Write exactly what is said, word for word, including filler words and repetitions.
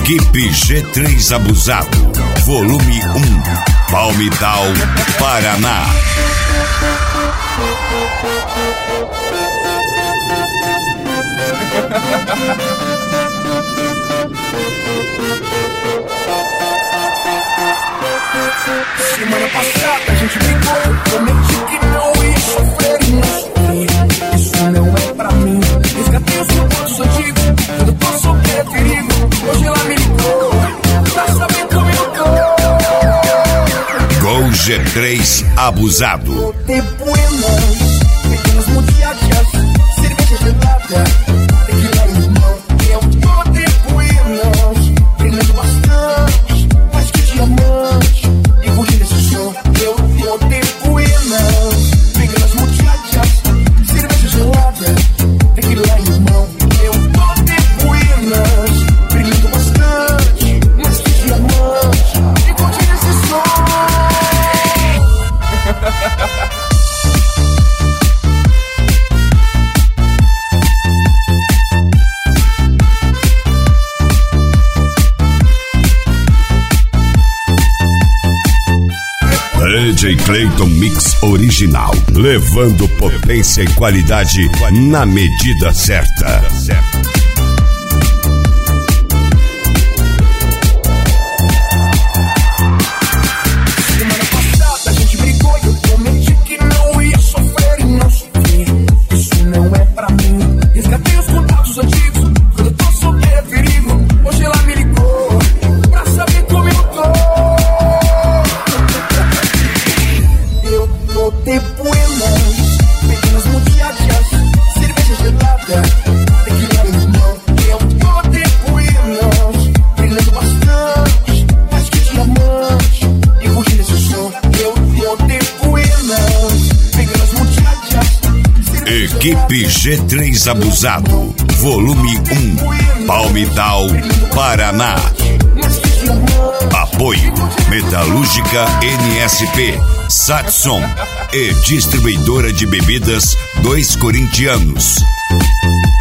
Equipe G três Abusado, volume um, Palmital, Paraná. Semana passada a gente brigou, eu prometi que não ia sofrer e não sofri. Isso não é pra mim. Resgatei os contatos antigos, quando eu tô solteiro é perigo. Hoje ela me ligou, pra saber como eu tô. Gol G três Abusado. De buenas, pequenas muchachas, cerveja gelada, tequila e limão. Eu tô de buenas, brilhando bastante, mais que diamante. E curtindo esse som, eu tô de buenas, pequenas muchachas, cerveja gelada, tequila e limão. Eu tô de buenas, brilhando bastante, mais que diamante. E curtindo esse som. D J Clayton Mix Original, levando potência e qualidade na medida certa. Semana passada a gente brigou e eu prometi que não ia sofrer e não sofri. Isso não é pra mim. Resgatei os contatos antigos, quando eu tô solteiro é perigo. Hoje ela me ligou, pra saber como eu tô. Eu tô de buenas, pequenas muchachas, cerveja gelada, tequila e limão. Eu tô de buenas, brilhando bastante, mais que diamante. E curtindo esse som, eu tô de buenas, pequenas muchachas. Equipe G três Abusado, volume um, Palmital, Paraná. Apoio Metalúrgica N S P, Satson e distribuidora de bebidas Dois Corintianos.